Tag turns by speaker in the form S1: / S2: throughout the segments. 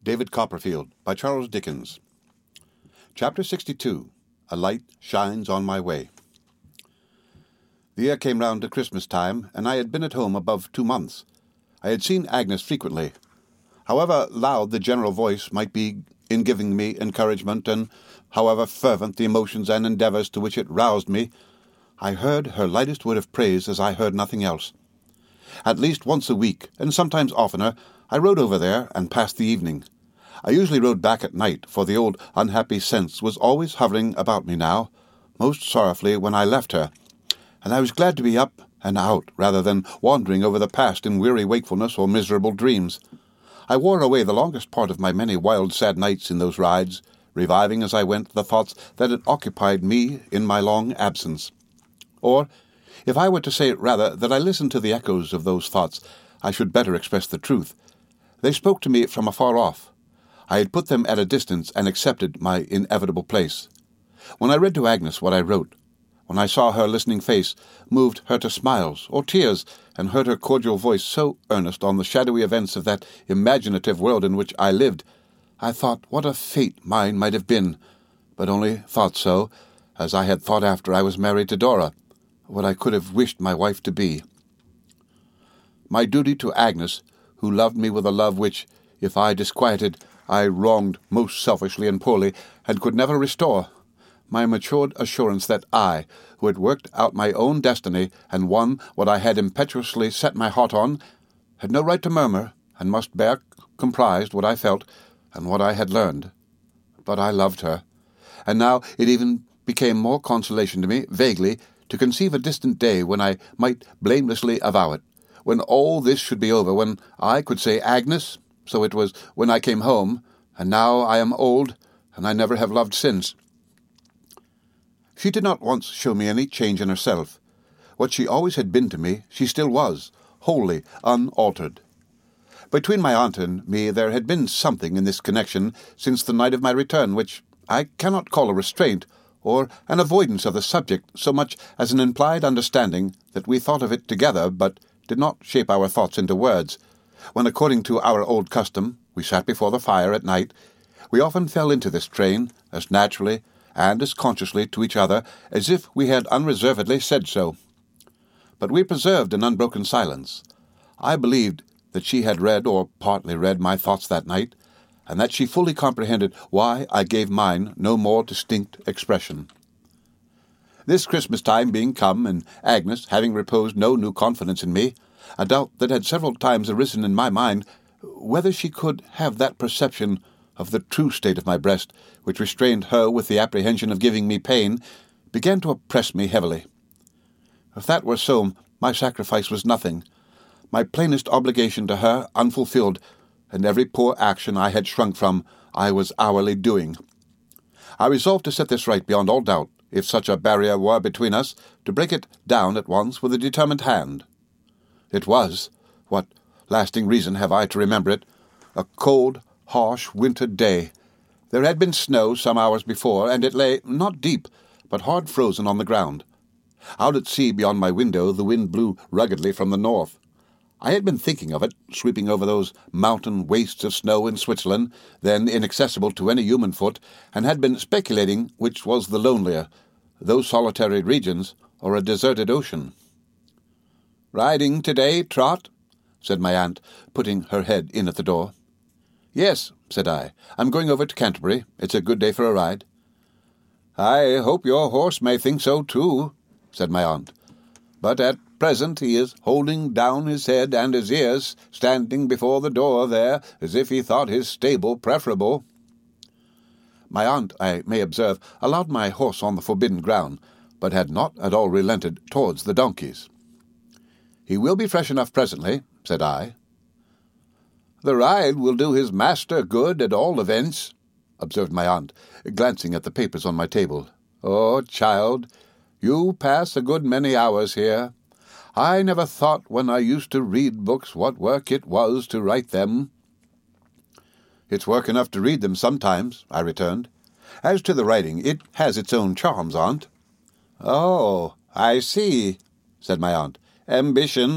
S1: David Copperfield by Charles Dickens. Chapter 62. A Light Shines on My Way. The year came round to Christmas time, and I had been at home above 2 months. I had seen Agnes frequently. However loud the general voice might be in giving me encouragement, and however fervent the emotions and endeavours to which it roused me, I heard her lightest word of praise as I heard nothing else. At least once a week, and sometimes oftener, I rode over there and passed the evening. I usually rode back at night, for the old unhappy sense was always hovering about me now, most sorrowfully when I left her, and I was glad to be up and out rather than wandering over the past in weary wakefulness or miserable dreams. I wore away the longest part of my many wild sad nights in those rides, reviving as I went the thoughts that had occupied me in my long absence. Or, if I were to say rather that I listened to the echoes of those thoughts, I should better express the truth. They spoke to me from afar off. I had put them at a distance and accepted my inevitable place. When I read to Agnes what I wrote, when I saw her listening face, moved her to smiles or tears, and heard her cordial voice so earnest on the shadowy events of that imaginative world in which I lived, I thought what a fate mine might have been, but only thought so, as I had thought after I was married to Dora, what I could have wished my wife to be. My duty to Agnes, who loved me with a love which, if I disquieted, I wronged most selfishly and poorly, and could never restore, my matured assurance that I, who had worked out my own destiny and won what I had impetuously set my heart on, had no right to murmur, and must bear comprised what I felt and what I had learned. But I loved her, and now it even became more consolation to me, vaguely, to conceive a distant day when I might blamelessly avow it, when all this should be over, when I could say, Agnes, so it was when I came home, and now I am old, and I never have loved since. She did not once show me any change in herself. What she always had been to me, she still was, wholly unaltered. Between my aunt and me there had been something in this connection since the night of my return which I cannot call a restraint, or an avoidance of the subject so much as an implied understanding that we thought of it together, but did not shape our thoughts into words. When, according to our old custom, we sat before the fire at night, we often fell into this train, as naturally and as consciously to each other as if we had unreservedly said so. But we preserved an unbroken silence. I believed that she had read or partly read my thoughts that night, and that she fully comprehended why I gave mine no more distinct expression. This Christmas time being come, and Agnes having reposed no new confidence in me, a doubt that had several times arisen in my mind whether she could have that perception of the true state of my breast which restrained her with the apprehension of giving me pain, began to oppress me heavily. If that were so, my sacrifice was nothing, my plainest obligation to her unfulfilled, and every poor action I had shrunk from I was hourly doing. I resolved to set this right beyond all doubt, if such a barrier were between us, to break it down at once with a determined hand. It was, what lasting reason have I to remember it, a cold, harsh winter day. There had been snow some hours before, and it lay, not deep, but hard frozen on the ground. Out at sea beyond my window the wind blew ruggedly from the north. I had been thinking of it, sweeping over those mountain wastes of snow in Switzerland, then inaccessible to any human foot, and had been speculating which was the lonelier, those solitary regions, or a deserted ocean. "Riding to-day, Trot?" said my aunt, putting her head in at the door. "Yes," said I. "I'm going over to Canterbury. It's a good day for a ride." "I hope your horse may think so too," said my aunt. "But at present he is holding down his head and his ears, standing before the door there, as if he thought his stable preferable." My aunt, I may observe, allowed my horse on the forbidden ground, but had not at all relented towards the donkeys. "He will be fresh enough presently," said I. "The ride will do his master good at all events," observed my aunt, glancing at the papers on my table. "Oh, child, you pass a good many hours here. I never thought when I used to read books what work it was to write them." "It's work enough to read them sometimes," I returned. "As to the writing, it has its own charms, aunt." "Oh, I see," said my aunt. "Ambition,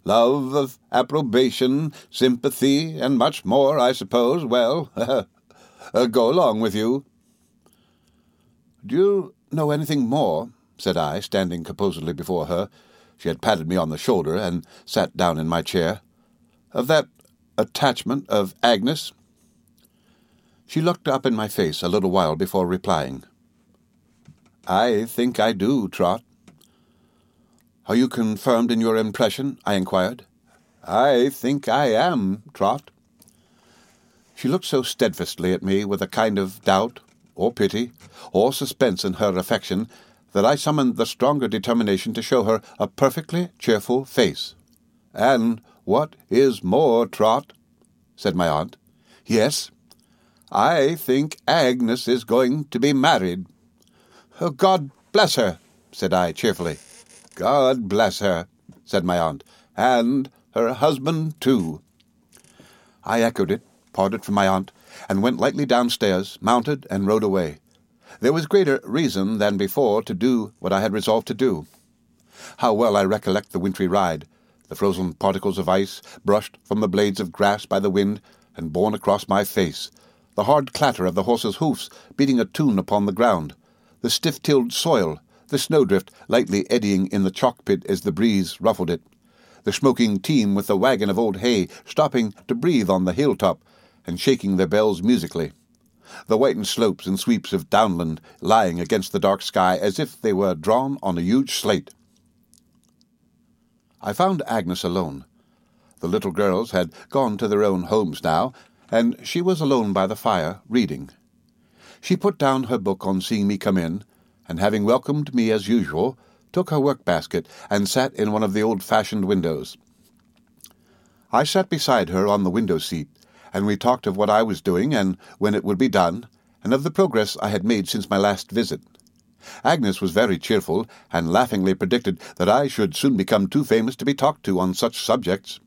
S1: love of approbation, sympathy, and much more, I suppose. Well, go along with you." "Do you know anything more?" said I, standing composedly before her. She had patted me on the shoulder and sat down in my chair. "Of that attachment of Agnes?" She looked up in my face a little while before replying. "I think I do, Trot." "Are you confirmed in your impression?" I inquired. "I think I am, Trot." She looked so steadfastly at me with a kind of doubt, or pity, or suspense in her affection, that I summoned the stronger determination to show her a perfectly cheerful face. "And what is more, Trot," said my aunt. "Yes?" "I think Agnes is going to be married." "Oh, God bless her," said I cheerfully. "God bless her," said my aunt, "and her husband, too." I echoed it, parted from my aunt, and went lightly downstairs, mounted, and rode away. There was greater reason than before to do what I had resolved to do. How well I recollect the wintry ride, the frozen particles of ice brushed from the blades of grass by the wind and borne across my face, the hard clatter of the horses' hoofs beating a tune upon the ground, the stiff-tilled soil, the snowdrift lightly eddying in the chalk-pit as the breeze ruffled it, the smoking team with the wagon of old hay stopping to breathe on the hilltop and shaking their bells musically, the whitened slopes and sweeps of downland lying against the dark sky as if they were drawn on a huge slate. I found Agnes alone. The little girls had gone to their own homes now, and she was alone by the fire, reading. She put down her book on seeing me come in, and having welcomed me as usual, took her work-basket and sat in one of the old-fashioned windows. I sat beside her on the window-seat, and we talked of what I was doing and when it would be done, and of the progress I had made since my last visit. Agnes was very cheerful, and laughingly predicted that I should soon become too famous to be talked to on such subjects.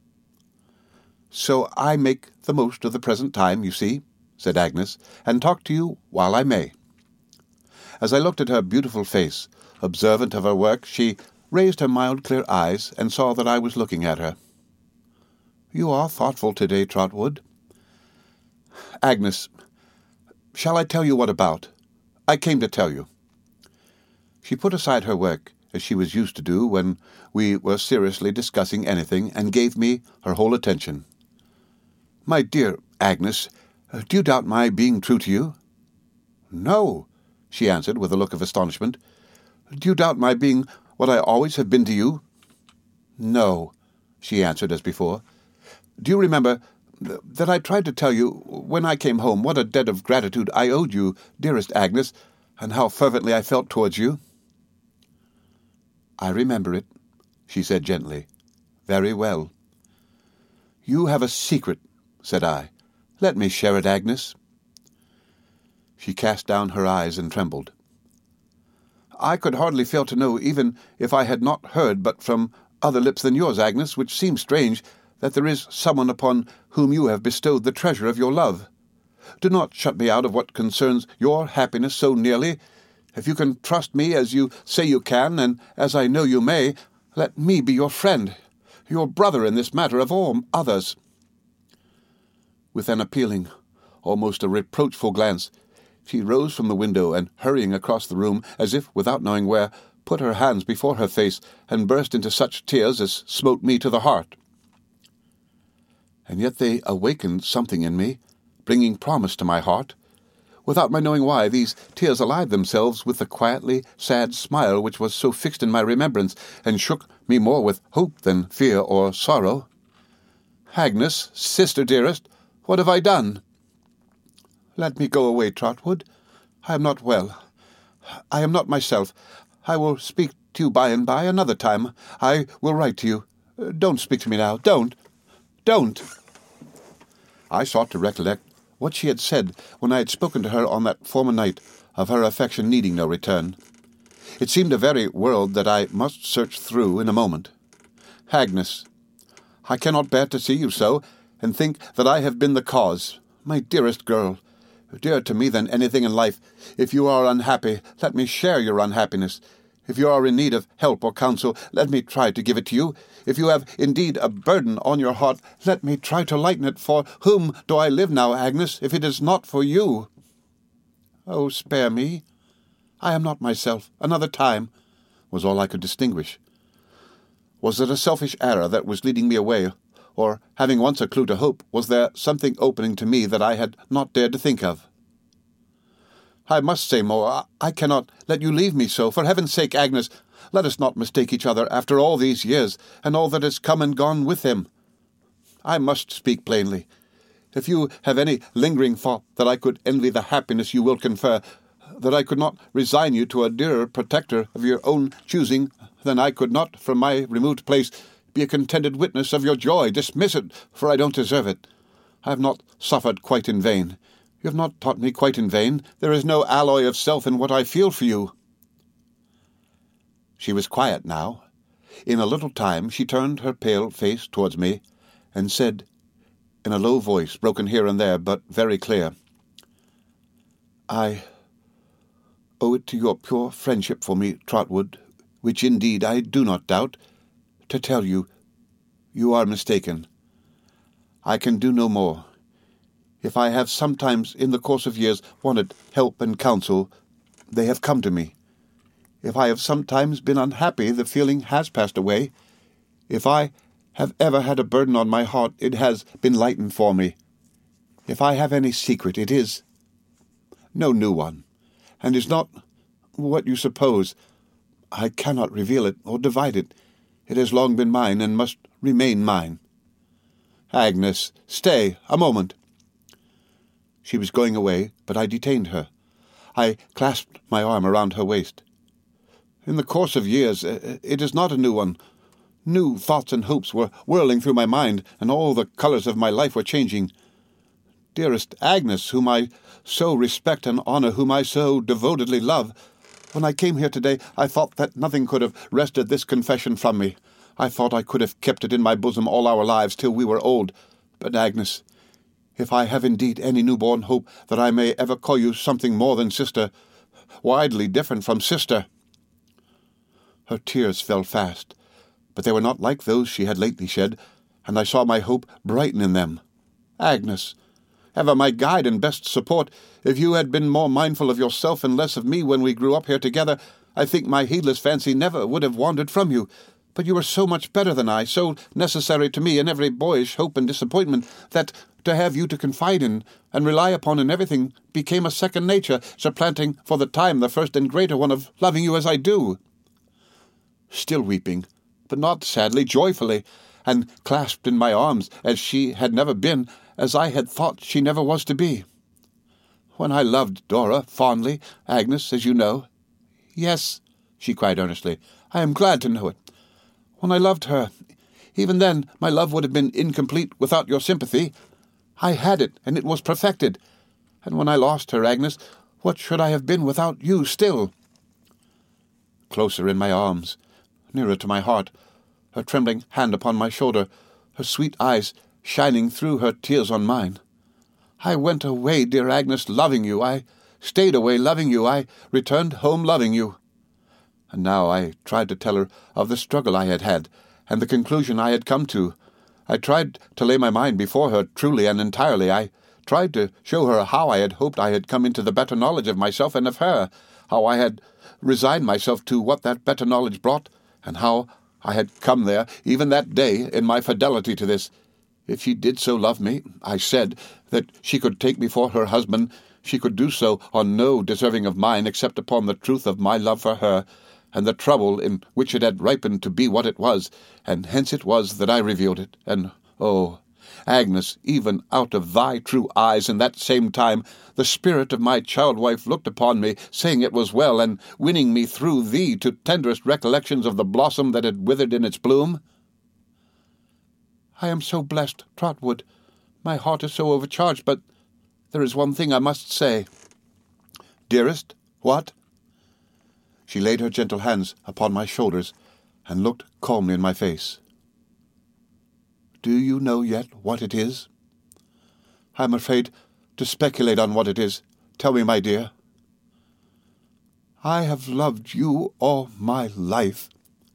S1: "So I make the most of the present time, you see," said Agnes, "and talk to you while I may." As I looked at her beautiful face, observant of her work, she raised her mild, clear eyes and saw that I was looking at her. "You are thoughtful today, Trotwood." "Agnes, shall I tell you what about? I came to tell you." She put aside her work, as she was used to do when we were seriously discussing anything, and gave me her whole attention. "My dear Agnes, do you doubt my being true to you?" "No," she answered with a look of astonishment. "Do you doubt my being what I always have been to you?" "No," she answered as before. "Do you remember that I tried to tell you, when I came home, what a debt of gratitude I owed you, dearest Agnes, and how fervently I felt towards you?" "I remember it," she said gently. "Very well." "You have a secret," said I. "Let me share it, Agnes." She cast down her eyes and trembled. "I could hardly fail to know, even if I had not heard but from other lips than yours, Agnes, which seems strange, that there is someone upon whom you have bestowed the treasure of your love. Do not shut me out of what concerns your happiness so nearly. If you can trust me as you say you can, and as I know you may, let me be your friend, your brother in this matter of all others." With an appealing, almost a reproachful glance, she rose from the window and, hurrying across the room, as if without knowing where, put her hands before her face and burst into such tears as smote me to the heart. And yet they awakened something in me, bringing promise to my heart. Without my knowing why, these tears allied themselves with the quietly sad smile which was so fixed in my remembrance, and shook me more with hope than fear or sorrow. "Agnes, sister dearest, what have I done?" "Let me go away, Trotwood. I am not well. I am not myself. I will speak to you by and by, another time. I will write to you. Don't speak to me now. Don't. I sought to recollect what she had said when I had spoken to her on that former night of her affection needing no return. It seemed a very world that I must search through in a moment. "Agnes, I cannot bear to see you so, and think that I have been the cause. My dearest girl, dearer to me than anything in life, if you are unhappy, let me share your unhappiness. If you are in need of help or counsel, let me try to give it to you. If you have indeed a burden on your heart, let me try to lighten it. For whom do I live now, Agnes, if it is not for you? Oh, spare me. I am not myself. Another time, was all I could distinguish. Was it a selfish error that was leading me away, or, having once a clue to hope, was there something opening to me that I had not dared to think of? I must say more. I cannot let you leave me so. For heaven's sake, Agnes, let us not mistake each other after all these years, and all that has come and gone with them. I must speak plainly. If you have any lingering thought that I could envy the happiness you will confer, that I could not resign you to a dearer protector of your own choosing, then I could not, from my removed place, be a contented witness of your joy. Dismiss it, for I don't deserve it. I have not suffered quite in vain. You have not taught me quite in vain. There is no alloy of self in what I feel for you. She was quiet now. In a little time she turned her pale face towards me, and said, in a low voice, broken here and there, but very clear, I owe it to your pure friendship for me, Trotwood, which indeed I do not doubt, to tell you, you are mistaken. I can do no more. If I have sometimes in the course of years wanted help and counsel, they have come to me. If I have sometimes been unhappy, the feeling has passed away. If I have ever had a burden on my heart, it has been lightened for me. If I have any secret, it is no new one, and is not what you suppose. I cannot reveal it or divide it. It has long been mine, and must remain mine. Agnes, stay a moment. She was going away, but I detained her. I clasped my arm around her waist. In the course of years, it is not a new one. New thoughts and hopes were whirling through my mind, and all the colours of my life were changing. Dearest Agnes, whom I so respect and honour, whom I so devotedly love, when I came here today, I thought that nothing could have wrested this confession from me. I thought I could have kept it in my bosom all our lives till we were old. But, Agnes, if I have indeed any newborn hope that I may ever call you something more than sister, widely different from sister. Her tears fell fast, but they were not like those she had lately shed, and I saw my hope brighten in them. Agnes, ever my guide and best support, if you had been more mindful of yourself and less of me when we grew up here together, I think my heedless fancy never would have wandered from you. But you were so much better than I, so necessary to me in every boyish hope and disappointment, that to have you to confide in and rely upon in everything became a second nature, supplanting for the time the first and greater one of loving you as I do. Still weeping, but not sadly, joyfully, and clasped in my arms as she had never been, as I had thought she never was to be. When I loved Dora fondly, Agnes, as you know— Yes, she cried earnestly, I am glad to know it. When I loved her, even then my love would have been incomplete without your sympathy. I had it, and it was perfected. And when I lost her, Agnes, what should I have been without you still? Closer in my arms, nearer to my heart, her trembling hand upon my shoulder, her sweet eyes shining through her tears on mine. I went away, dear Agnes, loving you. I stayed away loving you. I returned home loving you. And now I tried to tell her of the struggle I had had, and the conclusion I had come to. I tried to lay my mind before her truly and entirely. I tried to show her how I had hoped I had come into the better knowledge of myself and of her, how I had resigned myself to what that better knowledge brought, and how I had come there, even that day, in my fidelity to this. If she did so love me, I said, that she could take me for her husband, she could do so on no deserving of mine except upon the truth of my love for her, and the trouble in which it had ripened to be what it was, and hence it was that I revealed it. And, oh, Agnes, even out of thy true eyes in that same time, the spirit of my child-wife looked upon me, saying it was well, and winning me through thee to tenderest recollections of the blossom that had withered in its bloom. I am so blessed, Trotwood. My heart is so overcharged, but there is one thing I must say. Dearest, what? She laid her gentle hands upon my shoulders, and looked calmly in my face. Do you know yet what it is? I am afraid to speculate on what it is. Tell me, my dear. I have loved you all my life."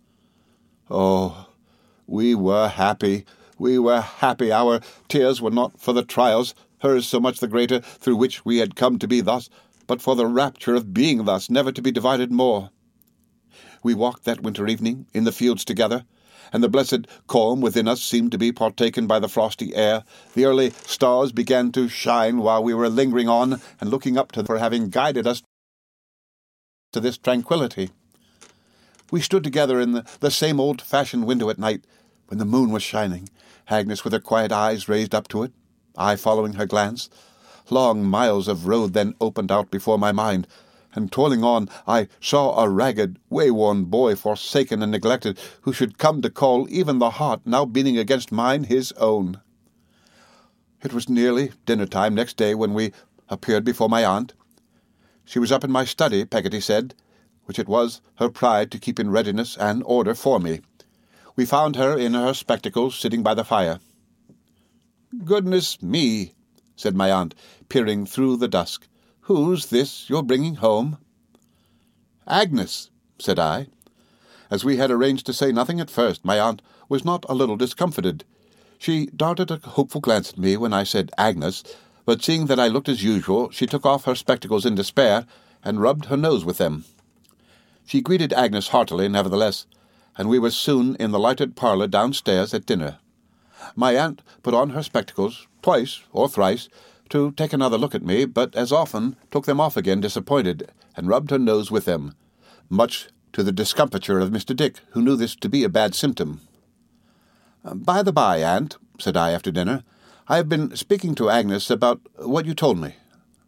S1: Oh, we were happy. We were happy. Our tears were not for the trials, hers so much the greater, through which we had come to be thus, but for the rapture of being thus, never to be divided more. We walked that winter evening in the fields together, and the blessed calm within us seemed to be partaken by the frosty air. The early stars began to shine while we were lingering on and looking up to them for having guided us to this tranquillity. We stood together in the same old-fashioned window at night, when the moon was shining, Agnes with her quiet eyes raised up to it, I following her glance. Long miles of road then opened out before my mind, and toiling on, I saw a ragged, way-worn boy, forsaken and neglected, who should come to call even the heart now beating against mine his own. It was nearly dinner-time next day when we appeared before my aunt. She was up in my study, Peggotty said, which it was her pride to keep in readiness and order for me. We found her in her spectacles, sitting by the fire. "Goodness me," said my aunt, peering through the dusk. "Who's this you're bringing home?" "Agnes," said I. As we had arranged to say nothing at first, my aunt was not a little discomfited. She darted a hopeful glance at me when I said Agnes, but seeing that I looked as usual, she took off her spectacles in despair and rubbed her nose with them. She greeted Agnes heartily, nevertheless, and we were soon in the lighted parlour downstairs at dinner. My aunt put on her spectacles twice or thrice to take another look at me, but as often took them off again disappointed, and rubbed her nose with them, much to the discomfiture of Mr. Dick, who knew this to be a bad symptom. "By the by, aunt," said I after dinner, "I have been speaking to Agnes about what you told me."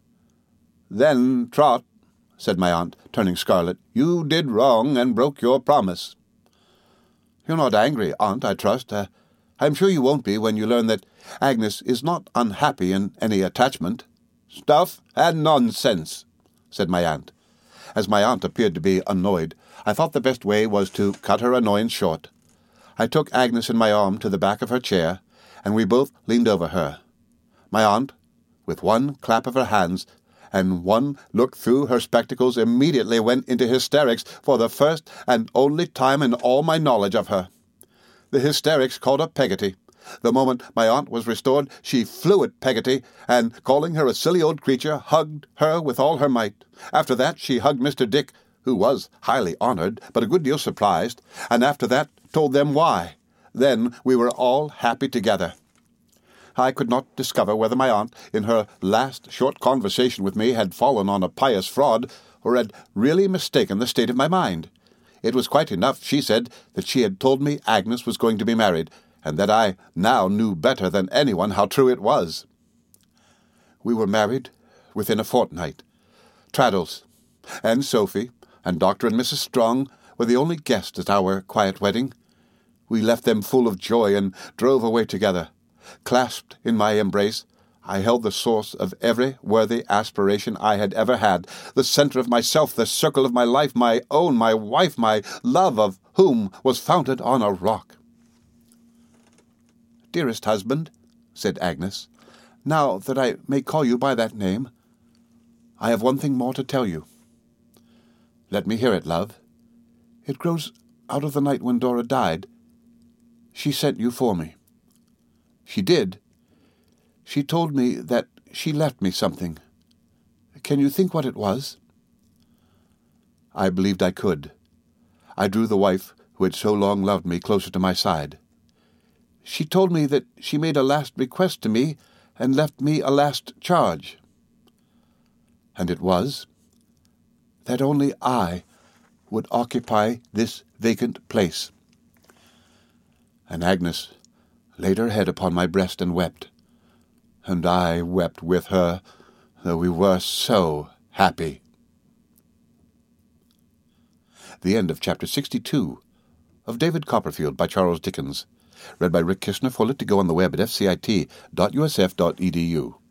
S1: "Then, Trot," said my aunt, turning scarlet, "you did wrong and broke your promise." "You're not angry, aunt, I trust. I'm sure you won't be when you learn that Agnes is not unhappy in any attachment." "Stuff and nonsense," said my aunt. As my aunt appeared to be annoyed, I thought the best way was to cut her annoyance short. I took Agnes in my arm to the back of her chair, and we both leaned over her. My aunt, with one clap of her hands and one look through her spectacles, immediately went into hysterics for the first and only time in all my knowledge of her. The hysterics called up Peggotty. The moment my aunt was restored, she flew at Peggotty, and, calling her a silly old creature, hugged her with all her might. After that she hugged Mr. Dick, who was highly honoured, but a good deal surprised, and after that told them why. Then we were all happy together. I could not discover whether my aunt, in her last short conversation with me, had fallen on a pious fraud, or had really mistaken the state of my mind. It was quite enough, she said, that she had told me Agnes was going to be married, and that I now knew better than anyone how true it was. We were married within a fortnight. Traddles and Sophie and Dr. and Mrs. Strong were the only guests at our quiet wedding. We left them full of joy and drove away together. Clasped in my embrace, I held the source of every worthy aspiration I had ever had, the centre of myself, the circle of my life, my own, my wife, my love of whom was founded on a rock. "Dearest husband," said Agnes, "now that I may call you by that name, I have one thing more to tell you." "Let me hear it, love." "It grows out of the night when Dora died. She sent you for me." "She did?" "She told me that she left me something. Can you think what it was?" I believed I could. I drew the wife who had so long loved me closer to my side. "She told me that she made a last request to me and left me a last charge." "And it was?" "That only I would occupy this vacant place." And Agnes laid her head upon my breast and wept, and I wept with her, though we were so happy. The end of Chapter 62 of David Copperfield by Charles Dickens. Read by Rick Kishner. Full it to go on the web at fcit.usf.edu.